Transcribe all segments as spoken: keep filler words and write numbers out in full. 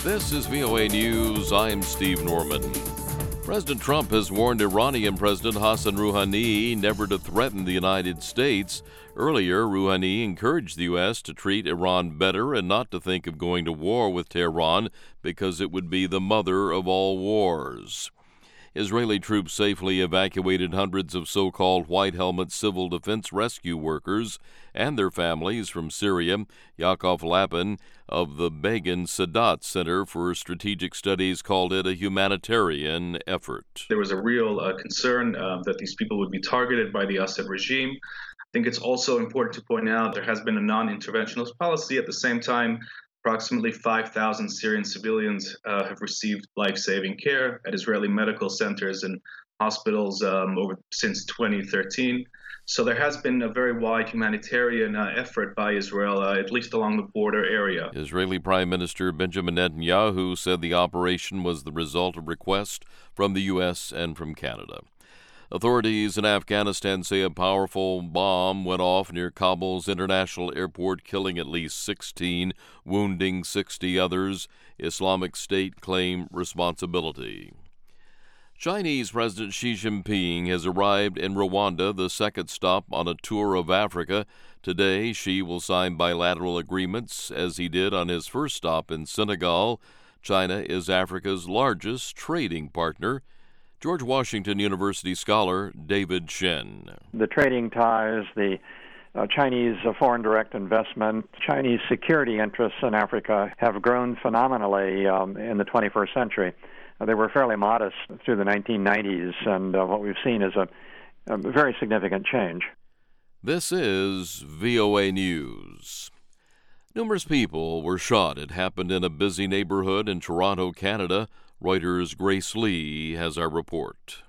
This is V O A News. I'm Steve Norman. President Trump has warned Iranian President Hassan Rouhani never to threaten the United States. Earlier, Rouhani encouraged the U S to treat Iran better and not to think of going to war with Tehran because it would be the mother of all wars. Israeli troops safely evacuated hundreds of so-called White Helmet civil defense rescue workers and their families from Syria. Yaakov Lapin of the Begin Sadat Center for Strategic Studies called it a humanitarian effort. There was a real uh, concern uh, that these people would be targeted by the Assad regime. I think it's also important to point out there has been a non-interventionist policy. At the same time, approximately five thousand Syrian civilians uh, have received life-saving care at Israeli medical centers and hospitals um, over since twenty thirteen. So there has been a very wide humanitarian uh, effort by Israel, uh, at least along the border area. Israeli Prime Minister Benjamin Netanyahu said the operation was the result of requests from the U S and from Canada. Authorities in Afghanistan say a powerful bomb went off near Kabul's international airport, killing at least sixteen, wounding sixty others. Islamic State claimed responsibility. Chinese President Xi Jinping has arrived in Rwanda, the second stop on a tour of Africa. Today, Xi will sign bilateral agreements, as he did on his first stop in Senegal. China is Africa's largest trading partner. George Washington University scholar David Shen. The trading ties, the uh, Chinese uh, foreign direct investment, Chinese security interests in Africa have grown phenomenally um, in the twenty-first century. Uh, they were fairly modest through the nineteen nineties, and uh, what we've seen is a, a very significant change. This is V O A News. Numerous people were shot. It happened in a busy neighborhood in Toronto, Canada. Reuters' Grace Lee has our report.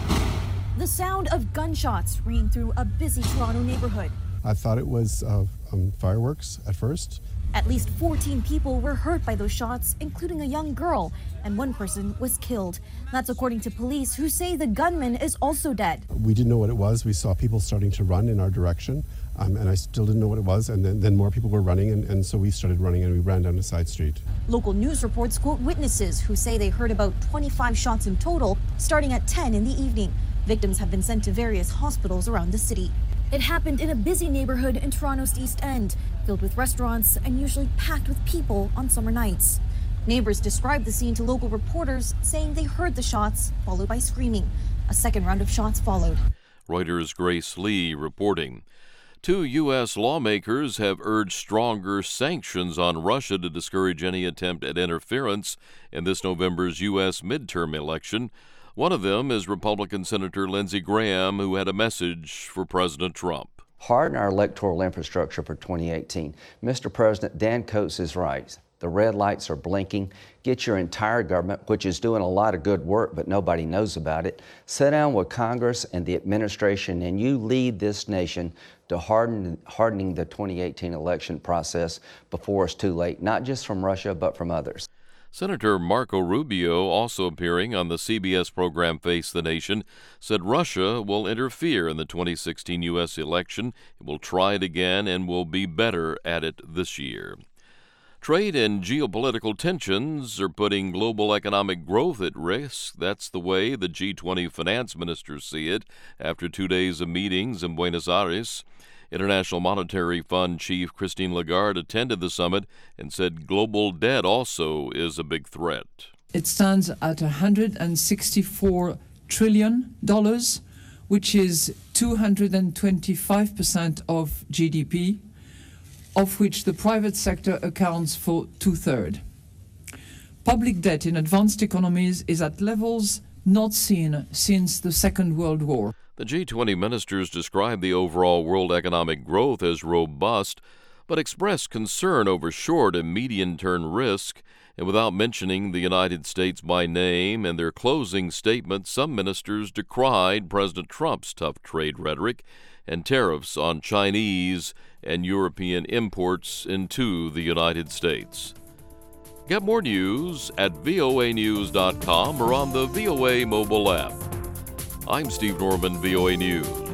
The sound of gunshots ringing through a busy Toronto neighborhood. I thought it was uh, um, fireworks at first. At least fourteen people were hurt by those shots, including a young girl, and one person was killed. That's according to police, who say the gunman is also dead. We didn't know what it was. We saw people starting to run in our direction, um, and I still didn't know what it was, and then, then more people were running, and, and so we started running, and we ran down a side street. Local news reports quote witnesses who say they heard about twenty-five shots in total, starting at ten in the evening. Victims have been sent to various hospitals around the city. It happened in a busy neighborhood in Toronto's East End, filled with restaurants and usually packed with people on summer nights. Neighbors described the scene to local reporters, saying they heard the shots, followed by screaming. A second round of shots followed. Reuters' Grace Lee reporting. Two U S lawmakers have urged stronger sanctions on Russia to discourage any attempt at interference in this November's U S midterm election. One of them is Republican Senator Lindsey Graham, who had a message for President Trump. Harden our electoral infrastructure for twenty eighteen. Mister President, Dan Coates is right. The red lights are blinking. Get your entire government, which is doing a lot of good work, but nobody knows about it. Sit down with Congress and the administration, and you lead this nation to harden, hardening the twenty eighteen election process before it's too late, not just from Russia, but from others. Senator Marco Rubio, also appearing on the C B S program Face the Nation, said Russia will interfere in the twenty sixteen U S election. It will try it again and will be better at it this year. Trade and geopolitical tensions are putting global economic growth at risk. That's the way the G twenty finance ministers see it after two days of meetings in Buenos Aires. International Monetary Fund Chief Christine Lagarde attended the summit and said global debt also is a big threat. It stands at one hundred sixty-four trillion dollars, which is two hundred twenty-five percent of G D P, of which the private sector accounts for two-thirds. Public debt in advanced economies is at levels not seen since the Second World War. The G twenty ministers described the overall world economic growth as robust, but expressed concern over short and medium-term risk. And without mentioning the United States by name, in their closing statement, some ministers decried President Trump's tough trade rhetoric and tariffs on Chinese and European imports into the United States. Get more news at V O A news dot com or on the V O A mobile app. I'm Steve Norman, V O A News.